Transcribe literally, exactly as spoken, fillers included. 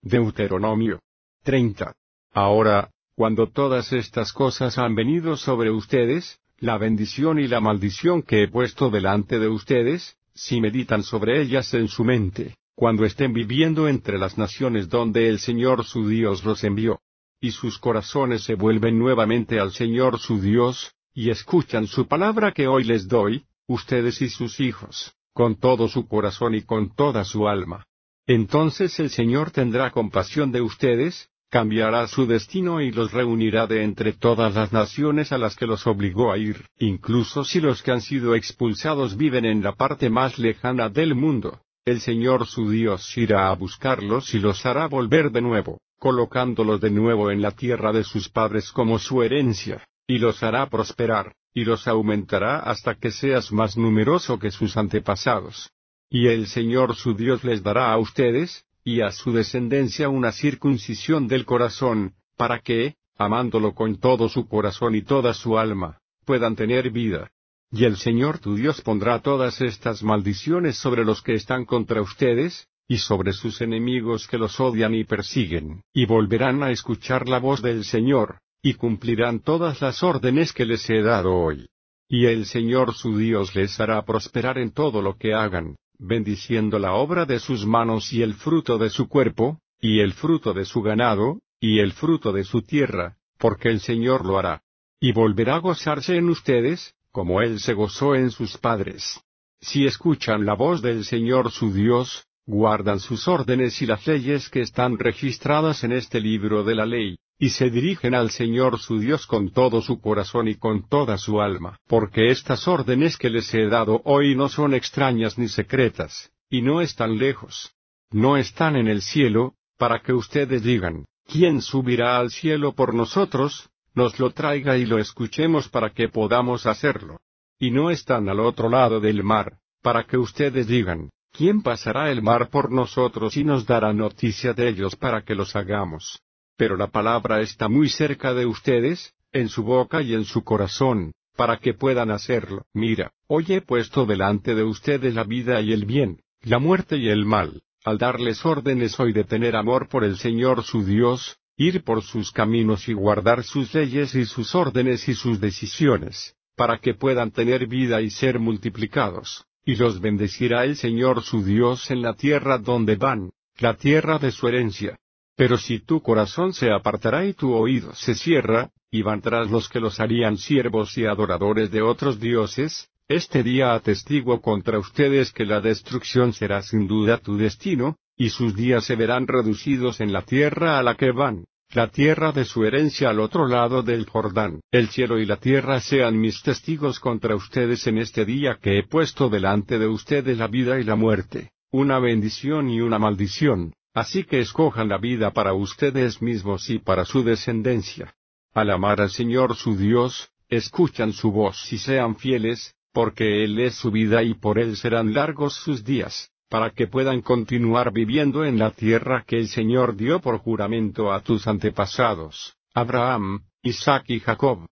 Deuteronomio treinta. Ahora, cuando todas estas cosas han venido sobre ustedes, la bendición y la maldición que he puesto delante de ustedes, si meditan sobre ellas en su mente, cuando estén viviendo entre las naciones donde el Señor su Dios los envió, y sus corazones se vuelven nuevamente al Señor su Dios, y escuchan su palabra que hoy les doy, ustedes y sus hijos, con todo su corazón y con toda su alma. Entonces el Señor tendrá compasión de ustedes, cambiará su destino y los reunirá de entre todas las naciones a las que los obligó a ir, incluso si los que han sido expulsados viven en la parte más lejana del mundo. El Señor su Dios irá a buscarlos y los hará volver de nuevo, colocándolos de nuevo en la tierra de sus padres como su herencia, y los hará prosperar, y los aumentará hasta que seas más numeroso que sus antepasados. Y el Señor su Dios les dará a ustedes, y a su descendencia una circuncisión del corazón, para que, amándolo con todo su corazón y toda su alma, puedan tener vida. Y el Señor tu Dios pondrá todas estas maldiciones sobre los que están contra ustedes, y sobre sus enemigos que los odian y persiguen, y volverán a escuchar la voz del Señor, y cumplirán todas las órdenes que les he dado hoy. Y el Señor su Dios les hará prosperar en todo lo que hagan, bendiciendo la obra de sus manos y el fruto de su cuerpo, y el fruto de su ganado, y el fruto de su tierra, porque el Señor lo hará. Y volverá a gozarse en ustedes, como Él se gozó en sus padres. Si escuchan la voz del Señor su Dios, guardan sus órdenes y las leyes que están registradas en este libro de la ley, y se dirigen al Señor su Dios con todo su corazón y con toda su alma, porque estas órdenes que les he dado hoy no son extrañas ni secretas, y no están lejos. No están en el cielo, para que ustedes digan, ¿quién subirá al cielo por nosotros? Nos lo traiga y lo escuchemos para que podamos hacerlo. Y no están al otro lado del mar, para que ustedes digan, ¿quién pasará el mar por nosotros y nos dará noticia de ellos para que los hagamos? Pero la palabra está muy cerca de ustedes, en su boca y en su corazón, para que puedan hacerlo. Mira, hoy he puesto delante de ustedes la vida y el bien, la muerte y el mal, al darles órdenes hoy de tener amor por el Señor su Dios, ir por sus caminos y guardar sus leyes y sus órdenes y sus decisiones, para que puedan tener vida y ser multiplicados, y los bendecirá el Señor su Dios en la tierra donde van, la tierra de su herencia. Pero si tu corazón se apartará y tu oído se cierra, y van tras los que los harían siervos y adoradores de otros dioses, este día atestiguo contra ustedes que la destrucción será sin duda tu destino, y sus días se verán reducidos en la tierra a la que van, la tierra de su herencia al otro lado del Jordán. El cielo y la tierra sean mis testigos contra ustedes en este día que he puesto delante de ustedes la vida y la muerte, una bendición y una maldición. Así que escojan la vida para ustedes mismos y para su descendencia. Al amar al Señor su Dios, escuchan su voz y sean fieles, porque Él es su vida y por Él serán largos sus días, para que puedan continuar viviendo en la tierra que el Señor dio por juramento a tus antepasados, Abraham, Isaac y Jacob.